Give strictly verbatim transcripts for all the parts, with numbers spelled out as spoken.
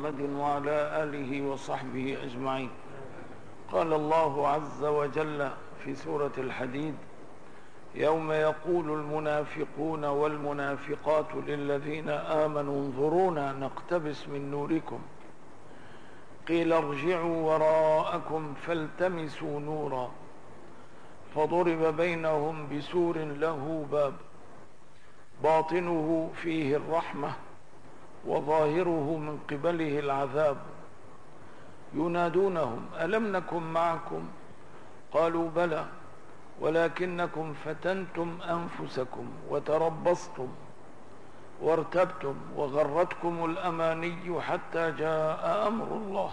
محمد وعلى آله وصحبه أجمعين. قال الله عز وجل في سورة الحديد: يوم يقول المنافقون والمنافقات للذين آمنوا انظرونا نقتبس من نوركم قيل ارجعوا وراءكم فالتمسوا نورا فضرب بينهم بسور له باب باطنه فيه الرحمة وظاهره من قبله العذاب ينادونهم ألم نكن معكم قالوا بلى ولكنكم فتنتم أنفسكم وتربصتم وارتبتم وغرتكم الأماني حتى جاء أمر الله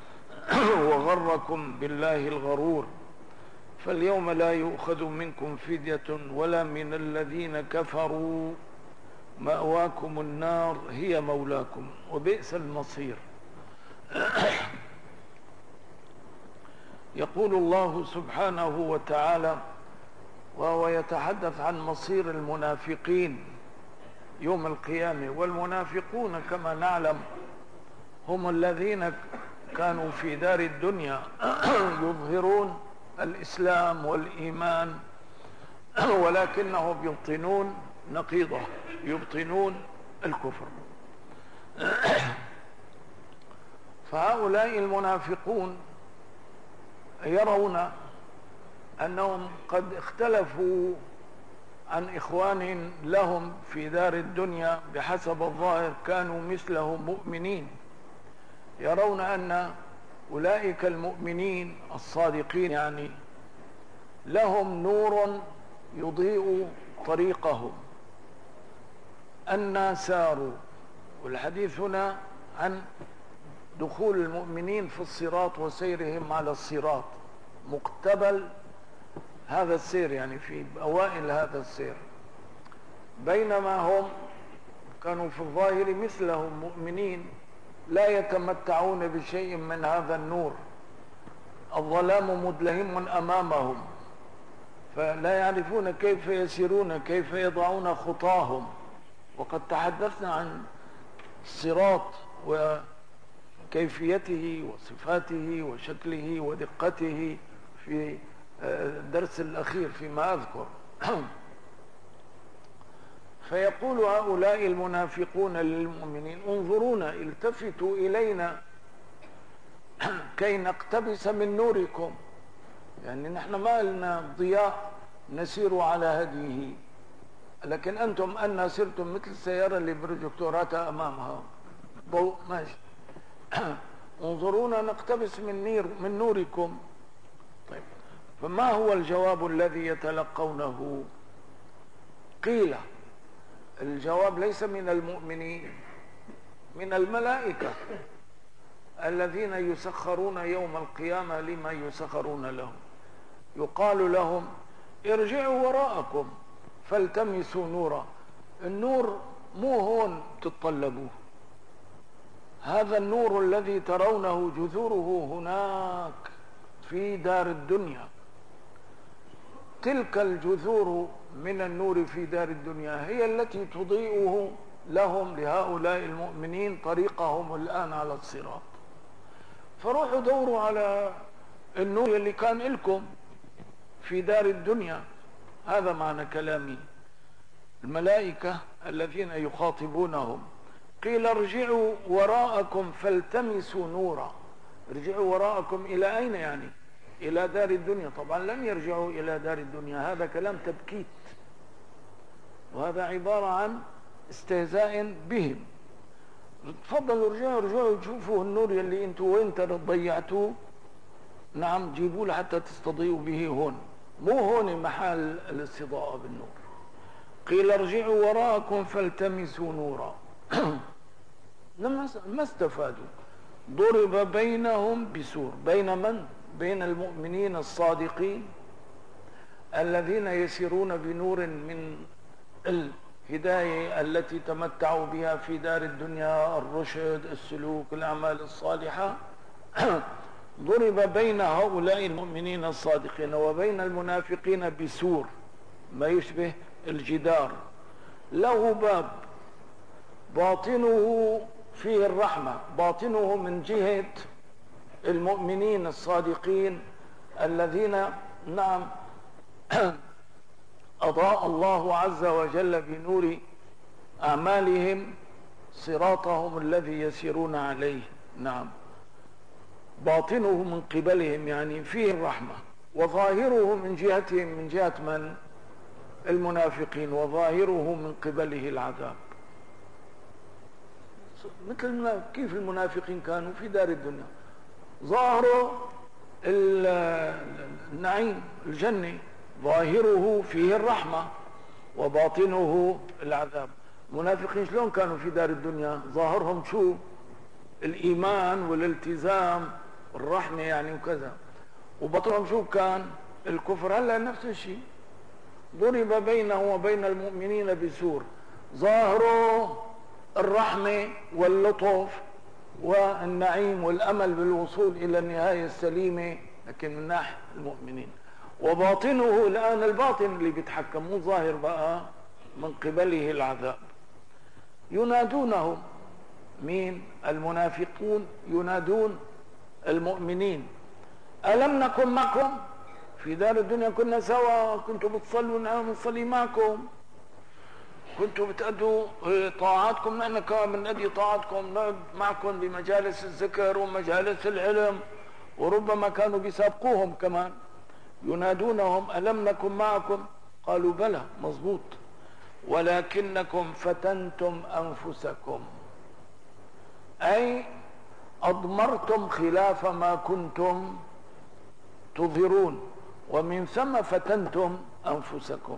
وغركم بالله الغرور فاليوم لا يؤخذ منكم فدية ولا من الذين كفروا مأواكم النار هي مولاكم وبئس المصير. يقول الله سبحانه وتعالى وهو يتحدث عن مصير المنافقين يوم القيامة، والمنافقون كما نعلم هم الذين كانوا في دار الدنيا يظهرون الإسلام والإيمان ولكنهم يبطنون نقيضه، يبطنون الكفر. فهؤلاء المنافقون يرون أنهم قد اختلفوا عن إخوانهم لهم في دار الدنيا، بحسب الظاهر كانوا مثلهم مؤمنين، يرون أن أولئك المؤمنين الصادقين يعني لهم نور يضيء طريقهم أن ساروا. والحديث هنا عن دخول المؤمنين في الصراط وسيرهم على الصراط مقتبل هذا السير، يعني في أوائل هذا السير، بينما هم كانوا في الظاهر مثلهم مؤمنين لا يتمتعون بشيء من هذا النور، الظلام مدلهم أمامهم فلا يعرفون كيف يسيرون كيف يضعون خطاهم. وقد تحدثنا عن الصراط وكيفيته وصفاته وشكله ودقته في الدرس الأخير فيما أذكر. فيقول هؤلاء المنافقون للمؤمنين انظرونا التفتوا إلينا كي نقتبس من نوركم، يعني نحن ما لنا ضياء نسير على هديه، لكن أنتم أن سرتم مثل السيارة اللي بروجكتورات أمامها ضوء ماشي. انظرونا نقتبس من نير من نوركم. طيب، فما هو الجواب الذي يتلقونه؟ قيل الجواب ليس من المؤمنين، من الملائكة الذين يسخرون يوم القيامة لما يسخرون لهم. يقال لهم ارجعوا وراءكم فالتمسوا نورا. النور مو هون تتطلبوه، هذا النور الذي ترونه جذوره هناك في دار الدنيا، تلك الجذور من النور في دار الدنيا هي التي تضيئه لهم لهؤلاء المؤمنين طريقهم الآن على الصراط. فروحوا دوروا على النور اللي كان لكم في دار الدنيا. هذا معنى كلامي. الملائكة الذين يخاطبونهم قيل ارجعوا وراءكم فالتمسوا نورا. ارجعوا وراءكم إلى أين؟ يعني إلى دار الدنيا. طبعا لن يرجعوا إلى دار الدنيا، هذا كلام تبكيت، وهذا عبارة عن استهزاء بهم. تفضلوا ارجعوا ارجعوا شوفوا النور اللي انتوا وين ضيعتوه، نعم جيبوه لحتى تستضيئوا به هون، مو هون محل الاستضاءة بالنور. قيل ارجعوا وراءكم فالتمسوا نورا. ما استفادوا. ضرب بينهم بسور. بين من؟ بين المؤمنين الصادقين الذين يسيرون بنور من الهداية التي تمتعوا بها في دار الدنيا، الرشد، السلوك، الأعمال الصالحة. ضرب بين هؤلاء المؤمنين الصادقين وبين المنافقين بسور، ما يشبه الجدار، له باب باطنه فيه الرحمة، باطنه من جهة المؤمنين الصادقين الذين نعم أضاء الله عز وجل بنور أعمالهم صراطهم الذي يسيرون عليه. نعم، باطنه من قبلهم يعني فيه الرحمة، وظاهره من جهتهم من جهة من؟ المنافقين، وظاهره من قبله العذاب. مثل كيف المنافقين كانوا في دار الدنيا ظاهره النعيم الجنة، ظاهره فيه الرحمة وباطنه العذاب. المنافقين شلون كانوا في دار الدنيا؟ ظاهرهم شو؟ الإيمان والالتزام والرحمة يعني وكذا، وباطنهم شو كان؟ الكفر. هلا نفس الشيء، ضرب بينه وبين المؤمنين بسور ظاهره الرحمة واللطف والنعيم والأمل بالوصول إلى النهاية السليمة، لكن من ناحية المؤمنين، وباطنه الآن الباطن اللي بيتحكم، مو ظاهر بقى، من قبله العذاب. ينادونهم، مين؟ المنافقون ينادون المؤمنين: ألم نكن معكم في دار الدنيا؟ كنا سوا، كنتوا بتصلوا نحن نصلي معكم، كنتوا بتأدوا طاعاتكم، نحن كمان بنأدي طاعاتكم، نقعد معكم بمجالس الذكر ومجالس العلم، وربما كانوا بيسابقوهم كمان. ينادونهم: ألم نكن معكم؟ قالوا: بلى، مظبوط، ولكنكم فتنتم أنفسكم، أي أضمرتم خلاف ما كنتم تظهرون، ومن ثم فتنتم أنفسكم،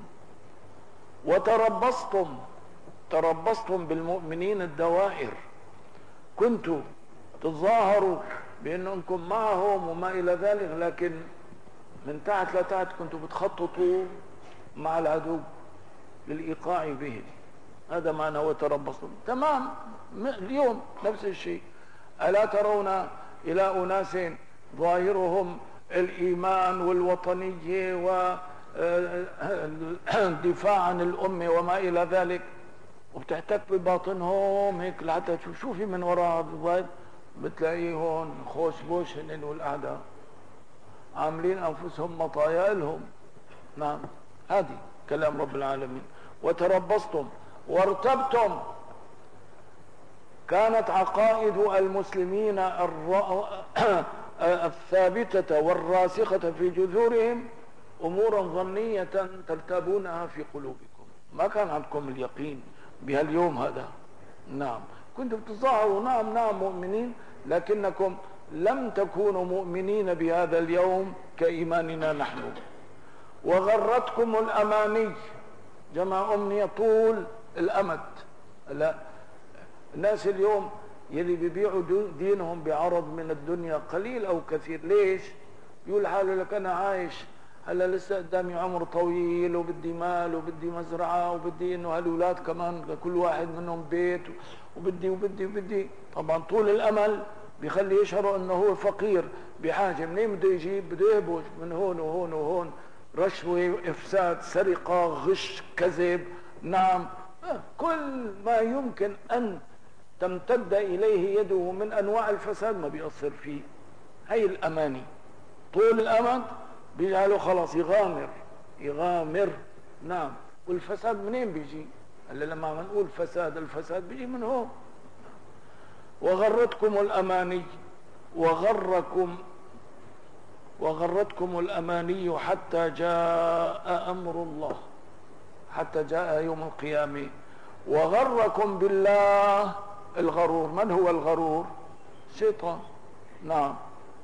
وتربصتم تربصتم بالمؤمنين الدوائر، كنتوا تظاهروا بأنكم معهم وما إلى ذلك، لكن من تحت لتحت كنتوا بتخططوا مع العدو للإيقاع به. هذا معنى وتربصتم. تمام، اليوم نفس الشيء. ألا ترون إلى أناس ظاهرهم الإيمان والوطنية والدفاع عن الأمة وما إلى ذلك، وبتحتك بباطنهم هيك لحتى تشوف شو في من وراء الظاهر، بتلاقيه هون خوش بوش هن والأعداء عاملين أنفسهم مطايا لهم. نعم، هذه كلام رب العالمين. وتربصتم وارتبتم، كانت عقائد المسلمين الثابتة والراسخة في جذورهم أمورا ظنية ترتابونها في قلوبكم، ما كان عندكم اليقين بهاليوم هذا. نعم، كنتم تظاهروا نعم نعم مؤمنين، لكنكم لم تكونوا مؤمنين بهذا اليوم كإيماننا نحن. وغرتكم الأماني، جمع أمنية طول الأمد. لا، الناس اليوم يلي بيبيعوا دينهم بعرض من الدنيا قليل أو كثير. ليش؟ يقول حاله لك أنا عايش هلا لسه قدامي عمر طويل، وبدي مال وبدي مزرعة وبدي إنه هالأولاد كمان كل واحد منهم بيت، وبدي وبدي وبدي. طبعا طول الأمل بيخلي يشعروا إنه هو فقير بحاجة. منين بده يجيب؟ بده يهبش من هون وهون وهون، رشوة، إفساد، سرقة، غش، كذب. نعم، كل ما يمكن أن تمتد إليه يده من أنواع الفساد ما بيأثر فيه. هي الأماني طول الأمد بيجعله خلاص يغامر يغامر. نعم، والفساد منين بيجي؟ هلا لما نقول فساد، الفساد بيجي من هون. وغرتكم الأماني وغركم وغرتكم الأماني حتى جاء أمر الله، حتى جاء يوم القيامة. وغركم بالله الغرور. من هو الغرور؟ الشيطان. نعم،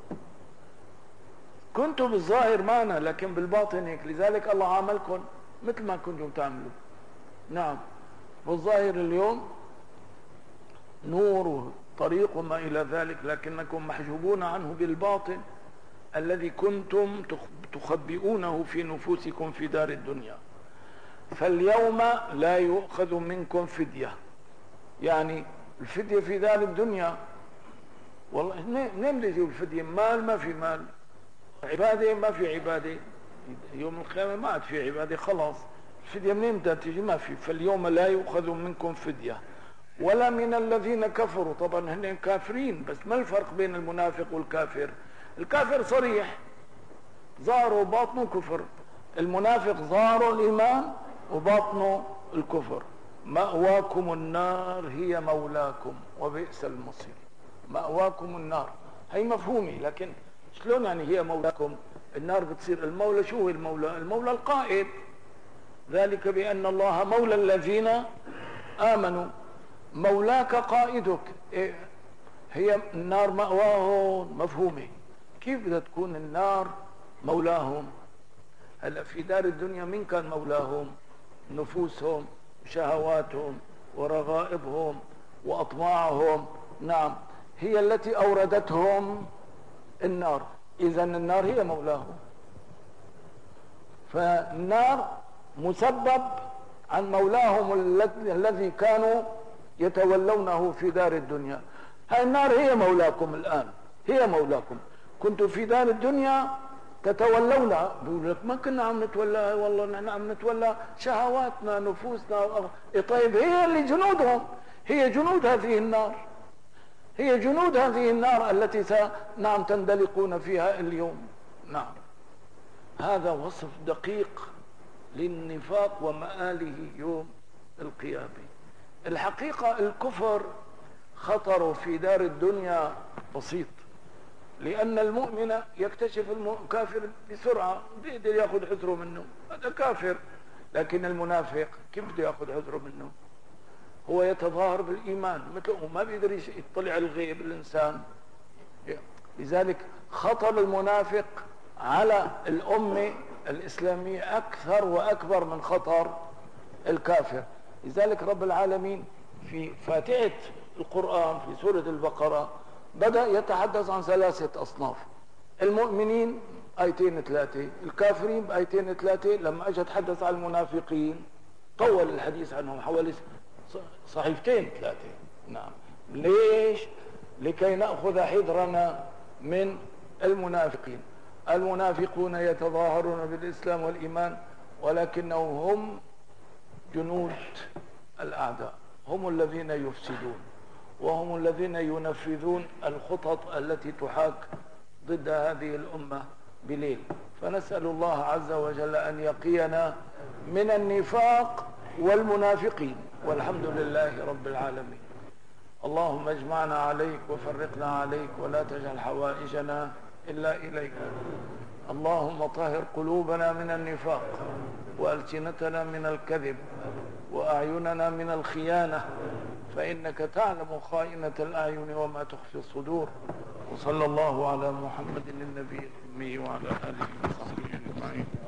كنتم بالظاهر معنا لكن بالباطن هيك، لذلك الله عاملكم مثل ما كنتم تعملوا. نعم، بالظاهر اليوم نور طريق وما إلى ذلك، لكنكم محجوبون عنه بالباطن الذي كنتم تخبئونه في نفوسكم في دار الدنيا. فاليوم لا يؤخذ منكم فدية، يعني الفدية في دار الدنيا. والله منين بده يجيب الفدية؟ مال ما في مال، عبادة ما في عبادة، يوم القيامة ما عاد في عبادة، خلاص الفدية منين بدها تيجي؟ ما في. فاليوم لا يؤخذ منكم فدية ولا من الذين كفروا. طبعا هن كافرين، بس ما الفرق بين المنافق والكافر؟ الكافر صريح ظاهره وباطنه كفر، المنافق ظاهره الإيمان وباطنه الكفر. مأواكم النار هي مولاكم وبئس المصير. مأواكم النار هي مفهومي، لكن شلون يعني هي مولاكم؟ النار بتصير المولى. شو هو المولى؟ المولى القائد، ذلك بأن الله مولى الذين آمنوا. مولاك قائدك. إيه؟ هي النار مأواهم مفهومه. كيف بدها تكون النار مولاهم؟ هلا في دار الدنيا مين كان مولاهم؟ نفوسهم وشهواتهم ورغائبهم وأطماعهم. نعم، هي التي أوردتهم النار. إذا النار هي مولاهم. فالنار مسبب عن مولاهم الذي كانوا يتولونه في دار الدنيا. هاي النار هي مولاكم الآن، هي مولاكم. كنتوا في دار الدنيا تتولونها. بيقول لك ما كنا عم نتولى، والله نحن عم نتولى شهواتنا نفوسنا. طيب هي اللي جنودهم، هي جنود هذه النار، هي جنود هذه النار التي س... نعم تندلقون فيها اليوم. نعم، هذا وصف دقيق للنفاق ومآله يوم القيامة. الحقيقة الكفر خطره في دار الدنيا بسيط، لأن المؤمن يكتشف الكافر بسرعة، بيقدر يأخذ حذره منه، هذا كافر. لكن المنافق كيف بده يأخذ حذره منه؟ هو يتظاهر بالإيمان مثله، ما بيقدر يطلع الغيب الإنسان. لذلك خطر المنافق على الأمة الإسلامية أكثر وأكبر من خطر الكافر. لذلك رب العالمين في فاتحة القرآن في سورة البقرة بدأ يتحدث عن ثلاثة أصناف: المؤمنين آيتين ثلاثة، الكافرين بآيتين ثلاثة. لما أجى تحدث عن المنافقين طول الحديث عنهم حوالي صحيفتين ثلاثة. نعم، ليش؟ لكي نأخذ حذرنا من المنافقين. المنافقون يتظاهرون بالإسلام والإيمان، ولكنهم هم جنود الأعداء، هم الذين يفسدون، وهم الذين ينفذون الخطط التي تحاك ضد هذه الأمة بليل. فنسأل الله عز وجل أن يقينا من النفاق والمنافقين، والحمد لله رب العالمين. اللهم اجمعنا عليك وفرقنا عليك، ولا تجعل حوائجنا إلا إليك. اللهم طهر قلوبنا من النفاق، وألسنتنا من الكذب، وأعيننا من الخيانة، فإنك تعلم خائنة الأعين وما تخفي الصدور. وصلى الله على محمد النبي الأمي وعلى آله وصحبه أجمعين.